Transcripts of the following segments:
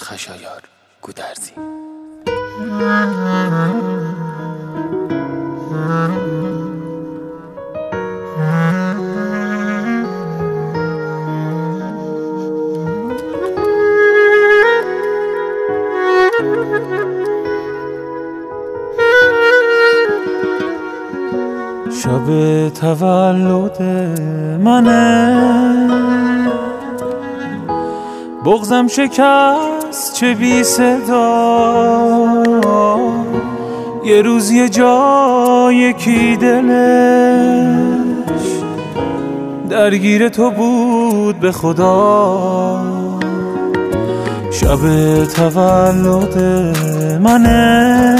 خشایار گودرزی. شب تولد منه، بغضم شکست چه بی صدا، یه روز یه جا یکی دلش درگیر تو بود به خدا. شب تولد منه،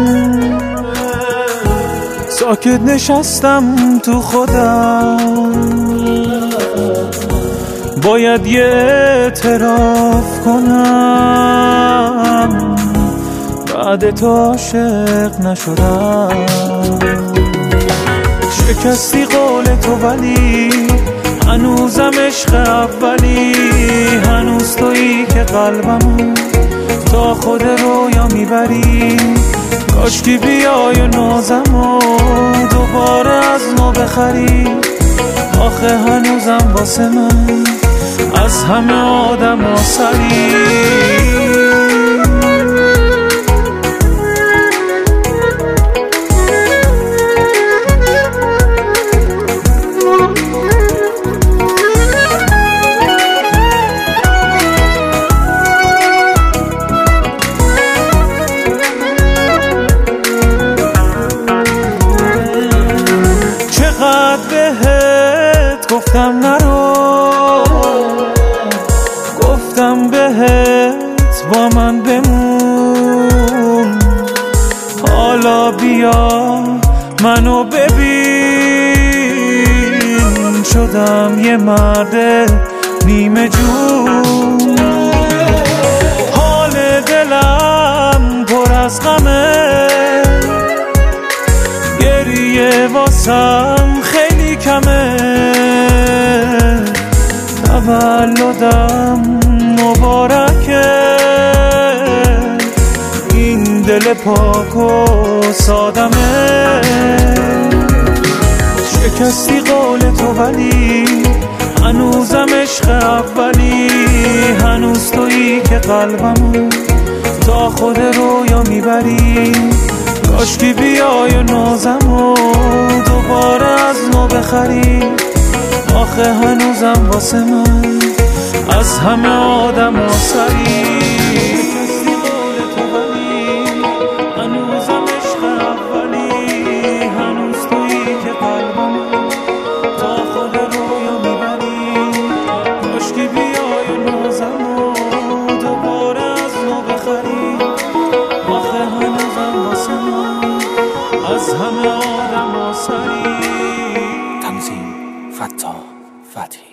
ساکت نشستم تو خودم، باید یه اعتراف کنم، بعد تو عاشق نشدم. شکستی قول تو ولی هنوزم عشق اولی، هنوز تویی که قلبمو تا خود رویا میبری. کاشکی بیای و نازمو دوباره از نو بخری، آخه هنوزم واسه من از همه آدم آسری. بهت گفتم نرو، گفتم بهت با من بمون، حالا بیا منو ببین، شدم یه مرد نیمه جون. حال دلم پر از غمه، گریه واسم خیلی کمه، تولدم مبارکه، این دل پاک و سادمه. شکستی قول تو ولی هنوزم عشق اولی، هنوز تویی که قلبمو تا خود رویا میبری. کاشکی بیای و نازمو دوباره از نو بخری، آخه هنوزم واسه من از همه آدم آسری. شکستی قول تو ولی هنوزم عشق اولی، هنوز تویی که قلبمو تا خود رویا میبری. کاشکی بیای و نازمو دوباره از نو بخری، آخه هنوزم واسه من از همه آدم آسری. تنظیم: فتاح فتحی.